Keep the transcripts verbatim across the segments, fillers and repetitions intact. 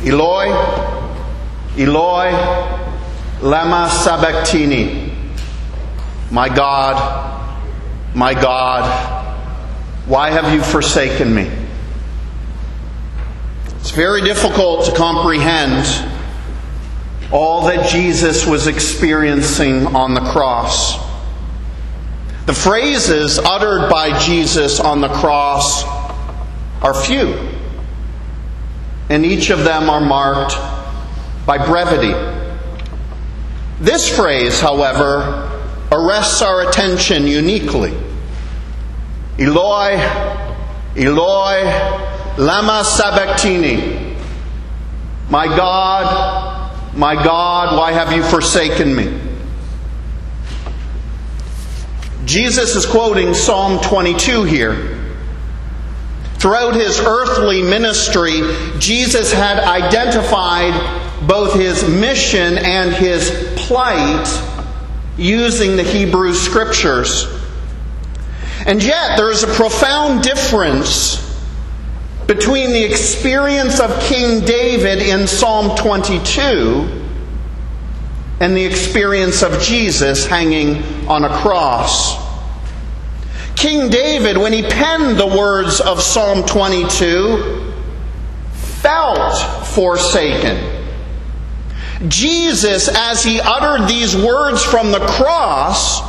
Eloi, Eloi, lama sabachthani. My God, my God, why have you forsaken me? It's very difficult to comprehend all that Jesus was experiencing on the cross. The phrases uttered by Jesus on the cross are few, and each of them are marked by brevity. This phrase, however, arrests our attention uniquely. Eloi, Eloi, lama sabachthani. My God, my God, why have you forsaken me? Jesus is quoting Psalm twenty-two here. Throughout his earthly ministry, Jesus had identified both his mission and his plight using the Hebrew Scriptures. And yet, there is a profound difference between the experience of King David in Psalm twenty-two and the experience of Jesus hanging on a cross. King David, when he penned the words of Psalm twenty-two, felt forsaken. Jesus, as he uttered these words from the cross,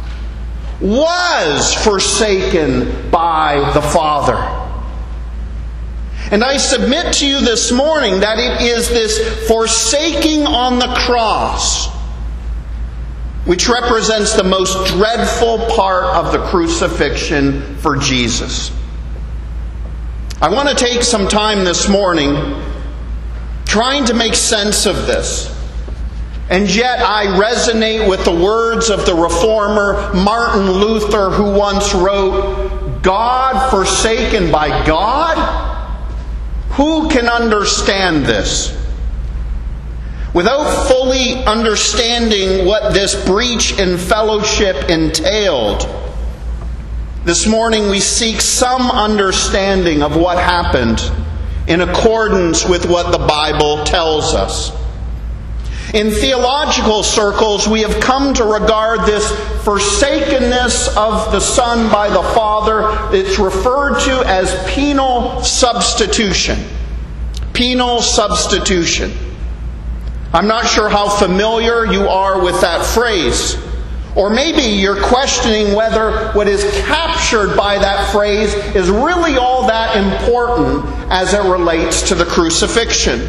was forsaken by the Father. And I submit to you this morning that it is this forsaking on the cross which represents the most dreadful part of the crucifixion for Jesus. I want to take some time this morning trying to make sense of this. And yet I resonate with the words of the reformer Martin Luther, who once wrote, "God forsaken by God? Who can understand this?" Without fully understanding what this breach in fellowship entailed, this morning we seek some understanding of what happened in accordance with what the Bible tells us. In theological circles, we have come to regard this forsakenness of the Son by the Father, it's referred to as penal substitution. Penal substitution. I'm not sure how familiar you are with that phrase. Or maybe you're questioning whether what is captured by that phrase is really all that important as it relates to the crucifixion.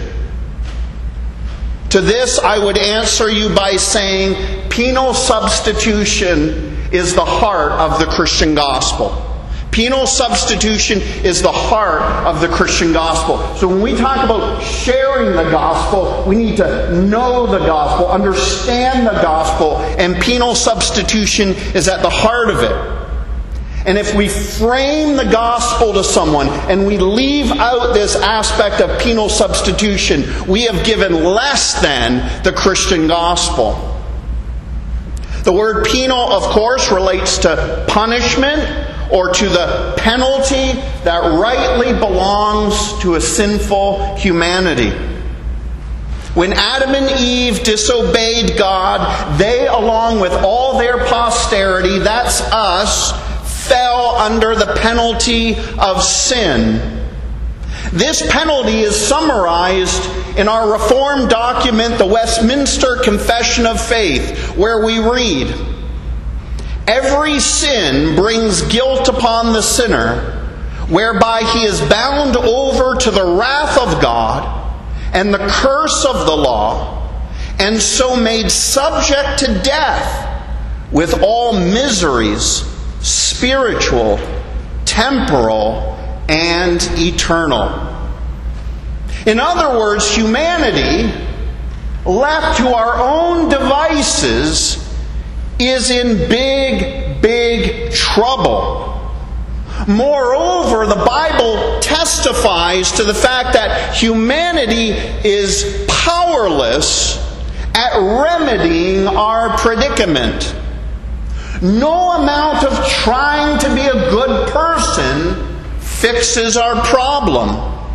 To this, I would answer you by saying penal substitution is the heart of the Christian gospel. Penal substitution is the heart of the Christian gospel. So when we talk about sharing the gospel, we need to know the gospel, understand the gospel, and penal substitution is at the heart of it. And if we frame the gospel to someone and we leave out this aspect of penal substitution, we have given less than the Christian gospel. The word penal, of course, relates to punishment or to the penalty that rightly belongs to a sinful humanity. When Adam and Eve disobeyed God, they, along with all their posterity, that's us, fell under the penalty of sin. This penalty is summarized in our Reformed document, the Westminster Confession of Faith, where we read, "Every sin brings guilt upon the sinner, whereby he is bound over to the wrath of God and the curse of the law, and so made subject to death with all miseries, spiritual, temporal, and eternal." In other words, humanity, left to our own devices, is in big, big trouble. Moreover, the Bible testifies to the fact that humanity is powerless at remedying our predicament. No amount of trying to be a good person fixes our problem.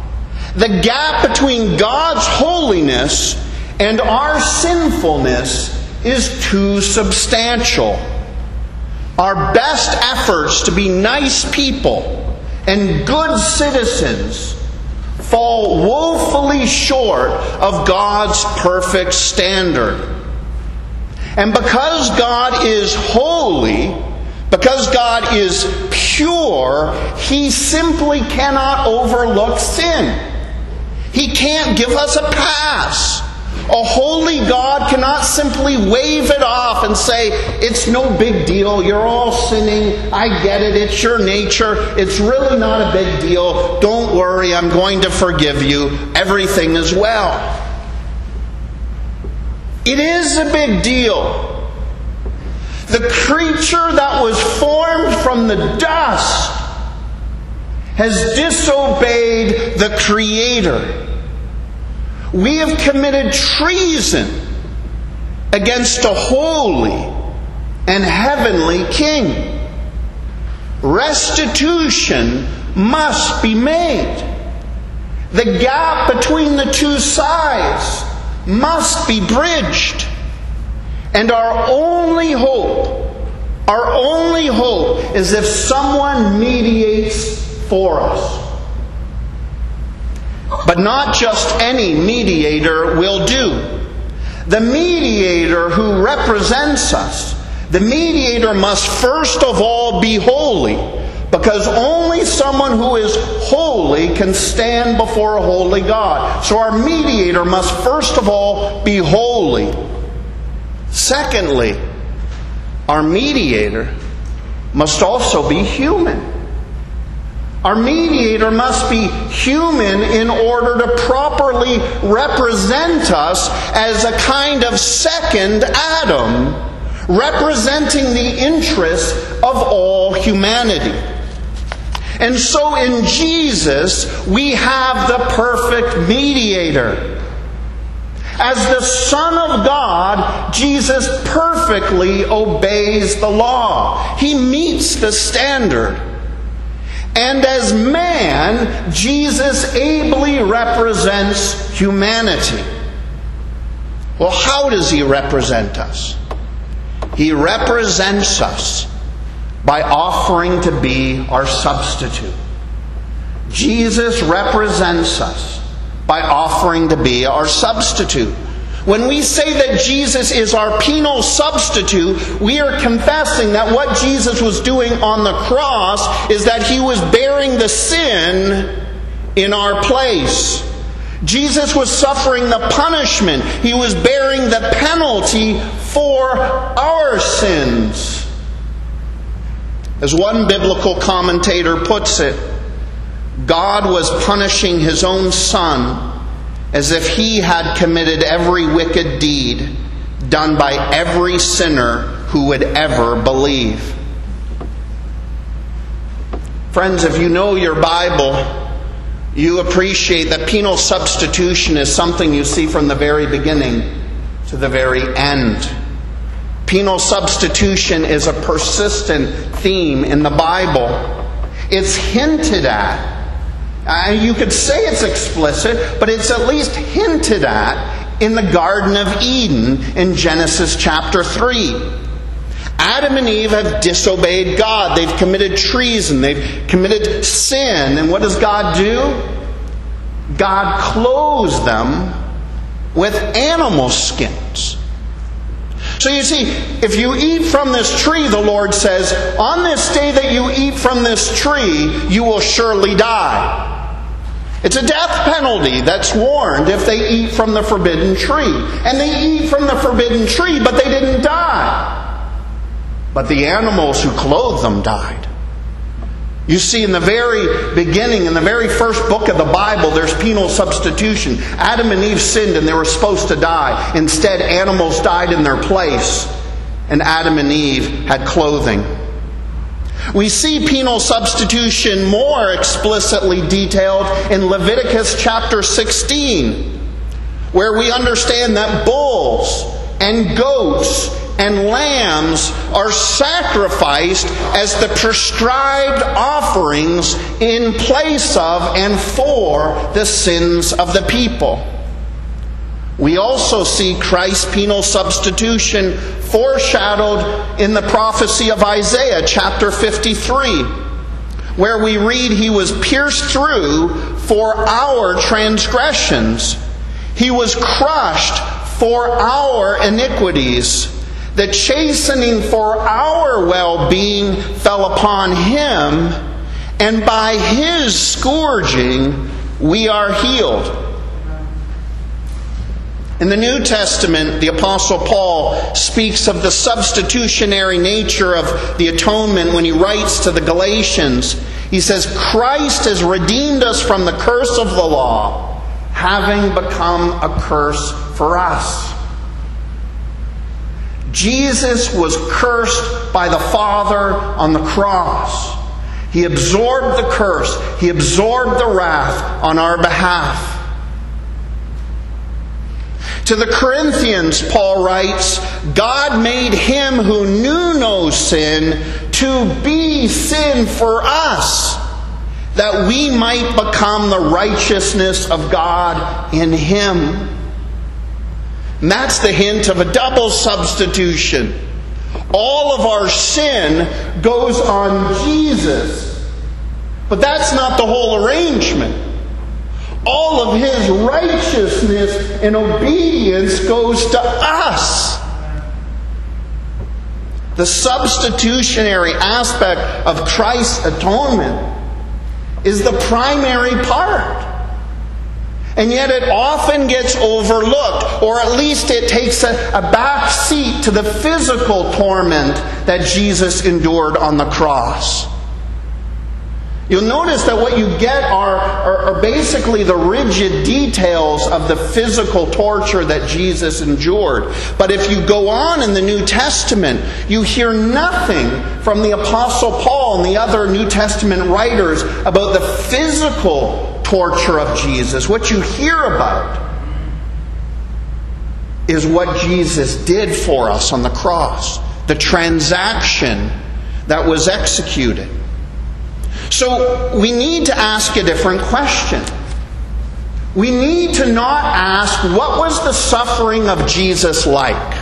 The gap between God's holiness and our sinfulness is too substantial. Our best efforts to be nice people and good citizens fall woefully short of God's perfect standard. And because God is holy, because God is pure, He simply cannot overlook sin. He can't give us a pass. A holy God cannot simply wave it off and say, it's no big deal, you're all sinning, I get it, it's your nature, it's really not a big deal, don't worry, I'm going to forgive you, everything is well. It is a big deal. The creature that was formed from the dust has disobeyed the Creator. We have committed treason against a holy and heavenly King. Restitution must be made. The gap between the two sides must be bridged. And our only hope, our only hope is if someone mediates for us. But not just any mediator will do. The mediator who represents us, the mediator must first of all be holy, because only someone who is holy can stand before a holy God. So our mediator must first of all be holy. Secondly, our mediator must also be human. Our mediator must be human in order to properly represent us as a kind of second Adam, representing the interests of all humanity. And so in Jesus, we have the perfect mediator. As the Son of God, Jesus perfectly obeys the law. He meets the standard. And as man, Jesus ably represents humanity. Well, how does He represent us? He represents us by offering to be our substitute. Jesus represents us by offering to be our substitute. When we say that Jesus is our penal substitute, we are confessing that what Jesus was doing on the cross is that He was bearing the sin in our place. Jesus was suffering the punishment. He was bearing the penalty for our sins. As one biblical commentator puts it, God was punishing His own Son as if He had committed every wicked deed done by every sinner who would ever believe. Friends, if you know your Bible, you appreciate that penal substitution is something you see from the very beginning to the very end. Penal substitution is a persistent theme in the Bible. It's hinted at. Uh, you could say it's explicit, but it's at least hinted at in the Garden of Eden in Genesis chapter three. Adam and Eve have disobeyed God. They've committed treason. They've committed sin. And what does God do? God clothes them with animal skins. So you see, if you eat from this tree, the Lord says, on this day that you eat from this tree, you will surely die. It's a death penalty that's warned if they eat from the forbidden tree. And they eat from the forbidden tree, but they didn't die. But the animals who clothed them died. You see, in the very beginning, in the very first book of the Bible, there's penal substitution. Adam and Eve sinned and they were supposed to die. Instead, animals died in their place. And Adam and Eve had clothing. We see penal substitution more explicitly detailed in Leviticus chapter sixteen, where we understand that bulls and goats and lambs are sacrificed as the prescribed offerings in place of and for the sins of the people. We also see Christ's penal substitution foreshadowed in the prophecy of Isaiah chapter fifty-three, where we read, He was pierced through for our transgressions. He was crushed for our iniquities. The chastening for our well-being fell upon Him, and by His scourging we are healed. In the New Testament, the Apostle Paul speaks of the substitutionary nature of the atonement when he writes to the Galatians. He says, Christ has redeemed us from the curse of the law, having become a curse for us. Jesus was cursed by the Father on the cross. He absorbed the curse. He absorbed the wrath on our behalf. To the Corinthians, Paul writes, God made Him who knew no sin to be sin for us, that we might become the righteousness of God in Him. And that's the hint of a double substitution. All of our sin goes on Jesus, but that's not the whole arrangement. All of His righteousness and obedience goes to us. The substitutionary aspect of Christ's atonement is the primary part. And yet it often gets overlooked, or at least it takes a, a back seat to the physical torment that Jesus endured on the cross. You'll notice that what you get are, are, are basically the rigid details of the physical torture that Jesus endured. But if you go on in the New Testament, you hear nothing from the Apostle Paul and the other New Testament writers about the physical torture of Jesus. What you hear about is what Jesus did for us on the cross, the transaction that was executed. So we need to ask a different question. We need to not ask, what was the suffering of Jesus like?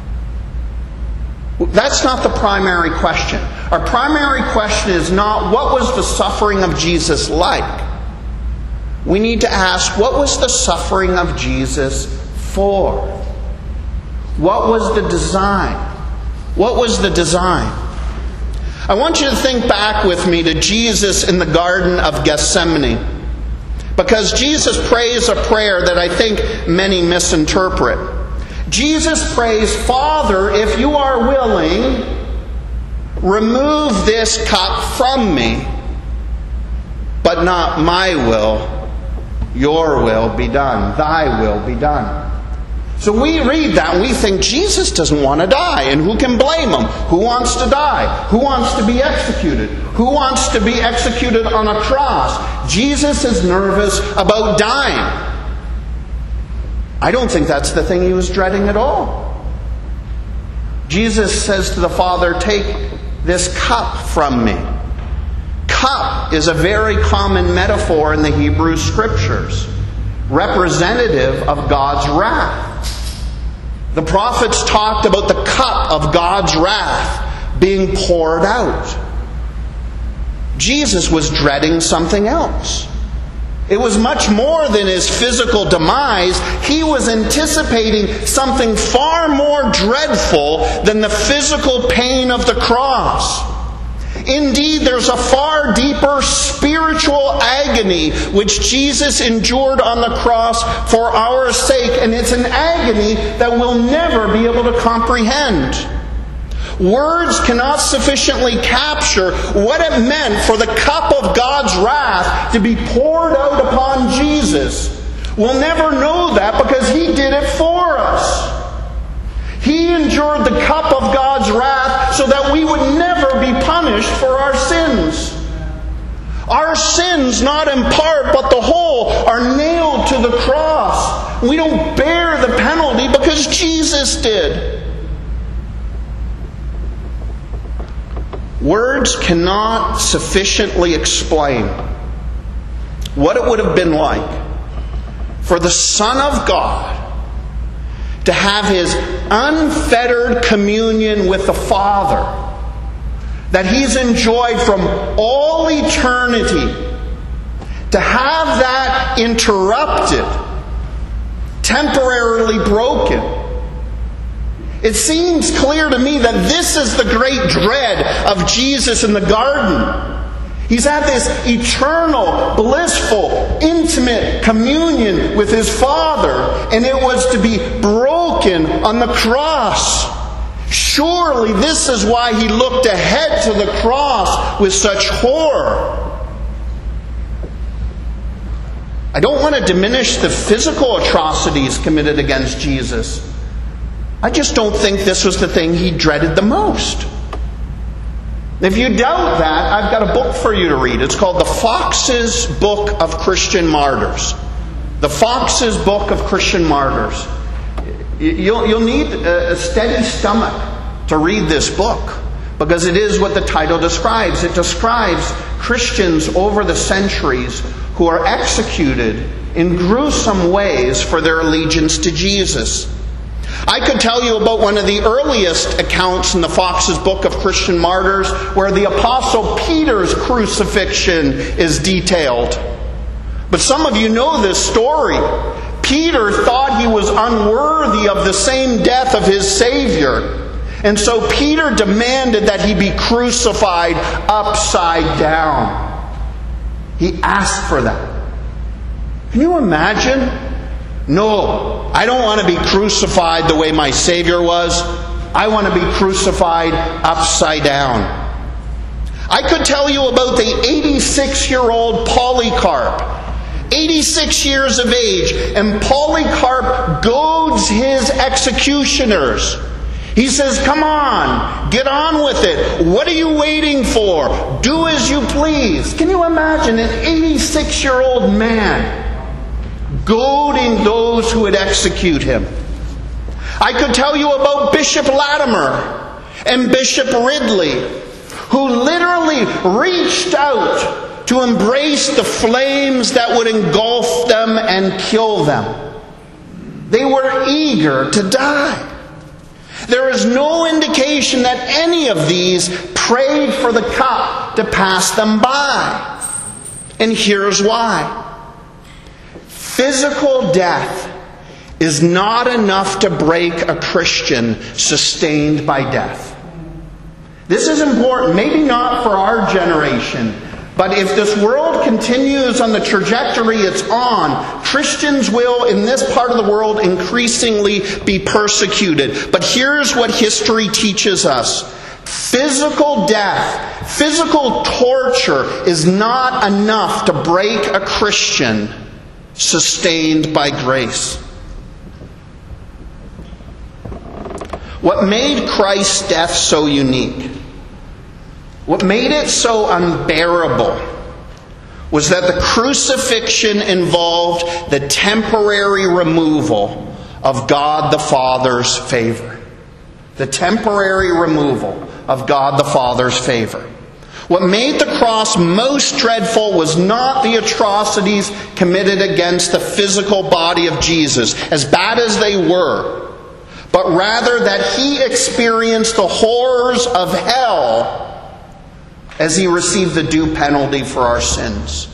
That's not the primary question. Our primary question is not, what was the suffering of Jesus like? We need to ask, what was the suffering of Jesus for? What was the design? What was the design? I want you to think back with me to Jesus in the Garden of Gethsemane. Because Jesus prays a prayer that I think many misinterpret. Jesus prays, Father, if you are willing, remove this cup from me. But not my will, your will be done. Thy will be done. So we read that and we think Jesus doesn't want to die. And who can blame Him? Who wants to die? Who wants to be executed? Who wants to be executed on a cross? Jesus is nervous about dying. I don't think that's the thing He was dreading at all. Jesus says to the Father, take this cup from me. Cup is a very common metaphor in the Hebrew Scriptures, representative of God's wrath. The prophets talked about the cup of God's wrath being poured out. Jesus was dreading something else. It was much more than His physical demise. He was anticipating something far more dreadful than the physical pain of the cross. Indeed, there's a far deeper spiritual agony which Jesus endured on the cross for our sake, and it's an agony that we'll never be able to comprehend. Words cannot sufficiently capture what it meant for the cup of God's wrath to be poured out upon Jesus. We'll never know that because He did it for us. He endured the cup of God's wrath so that we would never be punished for our sins. Our sins, not in part but the whole, are nailed to the cross. We don't bear the penalty because Jesus did. Words cannot sufficiently explain what it would have been like for the Son of God to have his unfettered communion with the Father that he's enjoyed from all eternity, to have that interrupted, temporarily broken. It seems clear to me that this is the great dread of Jesus in the garden. He's had this eternal, blissful, intimate communion with his Father, and it was to be broken on the cross. Surely this is why he looked ahead to the cross with such horror. I don't want to diminish the physical atrocities committed against Jesus. I just don't think this was the thing he dreaded the most. If you doubt that, I've got a book for you to read. It's called The Fox's Book of Christian Martyrs. The Fox's Book of Christian Martyrs. You'll, you'll need a steady stomach to read this book, because it is what the title describes. It describes Christians over the centuries who are executed in gruesome ways for their allegiance to Jesus. I could tell you about one of the earliest accounts in the Fox's Book of Christian Martyrs, where the Apostle Peter's crucifixion is detailed. But some of you know this story. Peter thought he was unworthy of the same death of his Savior. And so Peter demanded that he be crucified upside down. He asked for that. Can you imagine? No, I don't want to be crucified the way my Savior was. I want to be crucified upside down. I could tell you about the eighty-six-year-old Polycarp. eighty-six years of age, and Polycarp goads his executioners. He says, "Come on, get on with it. What are you waiting for? Do as you please." Can you imagine an eighty-six-year-old man goading those who would execute him? I could tell you about Bishop Latimer and Bishop Ridley, who literally reached out to embrace the flames that would engulf them and kill them. They were eager to die. There is no indication that any of these prayed for the cup to pass them by. And here's why. Physical death is not enough to break a Christian sustained by death. This is important, maybe not for our generation, but if this world continues on the trajectory it's on, Christians will, in this part of the world, increasingly be persecuted. But here's what history teaches us. Physical death, physical torture is not enough to break a Christian sustained by grace. What made Christ's death so unique, what made it so unbearable, was that the crucifixion involved the temporary removal of God the Father's favor. The temporary removal of God the Father's favor. What made the cross most dreadful was not the atrocities committed against the physical body of Jesus, as bad as they were, but rather that he experienced the horrors of hell as he received the due penalty for our sins.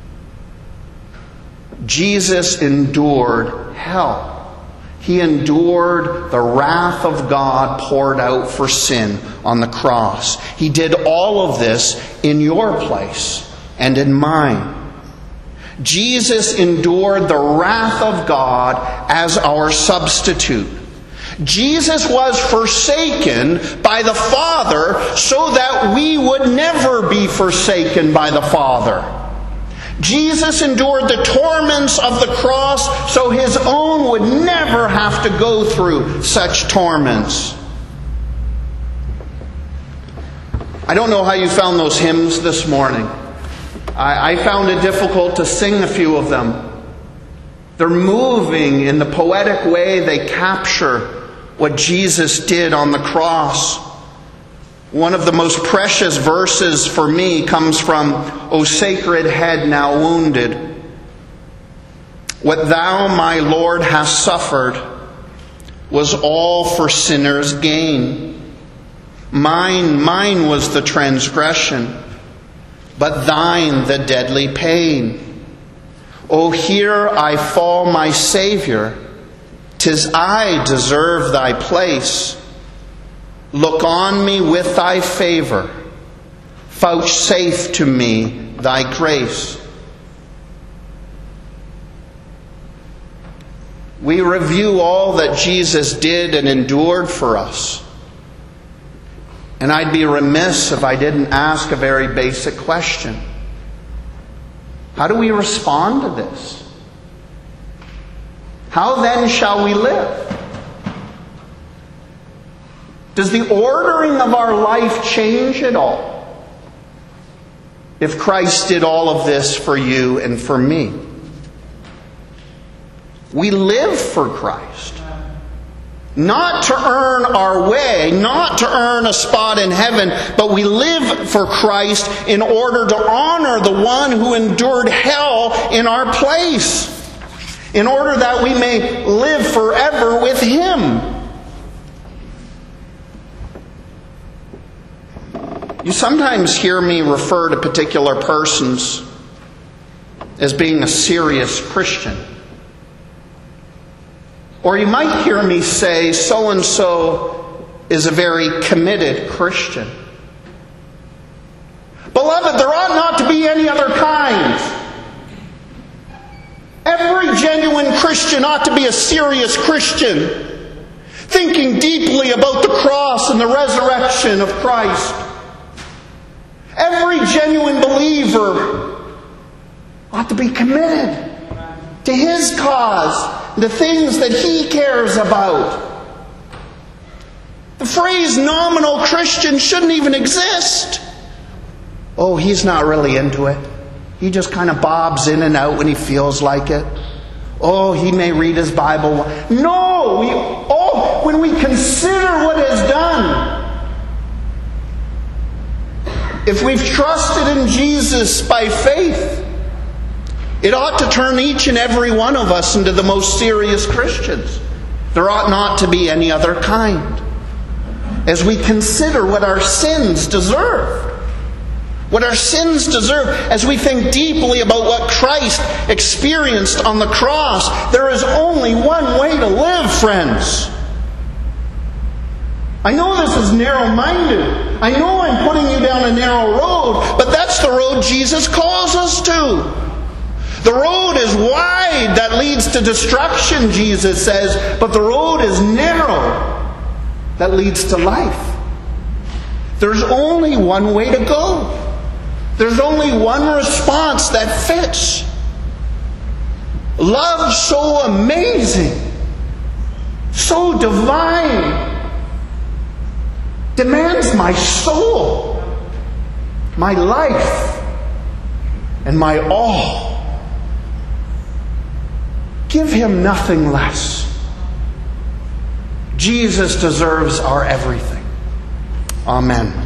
Jesus endured hell. He endured the wrath of God poured out for sin on the cross. He did all of this in your place and in mine. Jesus endured the wrath of God as our substitute. Jesus was forsaken by the Father so that we would never be forsaken by the Father. Jesus endured the torments of the cross so his own would never have to go through such torments. I don't know how you found those hymns this morning. I, I found it difficult to sing a few of them. They're moving in the poetic way they capture what Jesus did on the cross. One of the most precious verses for me comes from O Sacred Head Now Wounded. What thou, my Lord, hast suffered was all for sinners' gain. Mine, mine was the transgression, but thine the deadly pain. O here I fall, my Savior, 'tis I deserve thy place. Look on me with thy favor, vouchsafe to me thy grace. We review all that Jesus did and endured for us. And I'd be remiss if I didn't ask a very basic question. How do we respond to this? How then shall we live? Does the ordering of our life change at all if Christ did all of this for you and for me? We live for Christ. Not to earn our way, not to earn a spot in heaven, but we live for Christ in order to honor the one who endured hell in our place, in order that we may live forever with Him. You sometimes hear me refer to particular persons as being a serious Christian. Or you might hear me say, so-and-so is a very committed Christian. Beloved, there ought not to be any other kind. Every genuine Christian ought to be a serious Christian, thinking deeply about the cross and the resurrection of Christ. Every genuine believer ought to be committed to His cause, the things that He cares about. The phrase nominal Christian shouldn't even exist. Oh, he's not really into it. He just kind of bobs in and out when he feels like it. Oh, he may read his Bible. No! We, oh, when we consider what is done, if we've trusted in Jesus by faith, it ought to turn each and every one of us into the most serious Christians. There ought not to be any other kind. As we consider what our sins deserve, what our sins deserve, as we think deeply about what Christ experienced on the cross, there is only one way to live, friends. I know this is narrow-minded. I know I'm putting you down a narrow road, but that's the road Jesus calls us to. The road is wide that leads to destruction, Jesus says, but the road is narrow that leads to life. There's only one way to go. There's only one response that fits. Love so amazing, so divine, demands my soul, my life, and my all. Give Him nothing less. Jesus deserves our everything. Amen.